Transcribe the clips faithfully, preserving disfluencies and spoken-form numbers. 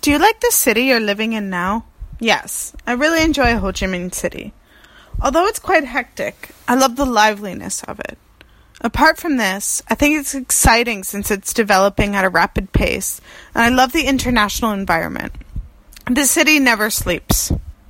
Do you like the city you're living in now? Yes, I really enjoy Ho Chi Minh City. Although it's quite hectic, I love the liveliness of it. Apart from this, I think it's exciting since it's developing at a rapid pace, and I love the international environment. The city never sleeps.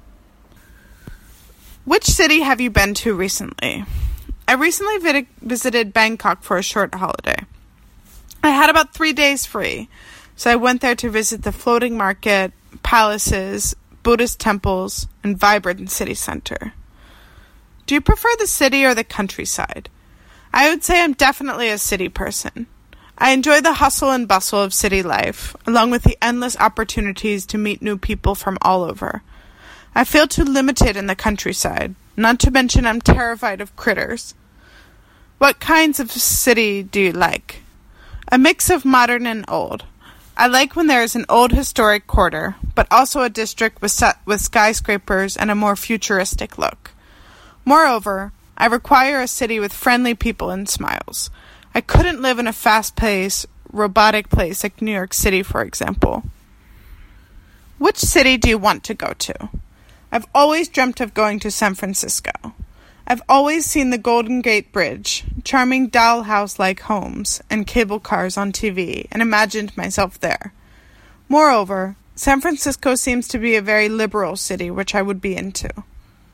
Which city have you been to recently? I recently vid- visited Bangkok for a short holiday. I had about three days free, so I went there to visit the floating market, palaces, Buddhist temples, and vibrant city center. Do you prefer the city or the countryside? I would say I'm definitely a city person. I enjoy the hustle and bustle of city life, along with the endless opportunities to meet new people from all over. I feel too limited in the countryside, not to mention I'm terrified of critters. What kinds of city do you like? A mix of modern and old. I like when there is an old historic quarter, but also a district with, with skyscrapers and a more futuristic look. Moreover, I require a city with friendly people and smiles. I couldn't live in a fast-paced, robotic place like New York City, for example. Which city do you want to go to? I've always dreamt of going to San Francisco. I've always seen the Golden Gate Bridge, charming dollhouse-like homes, and cable cars on T V, and imagined myself there. Moreover, San Francisco seems to be a very liberal city, which I would be into.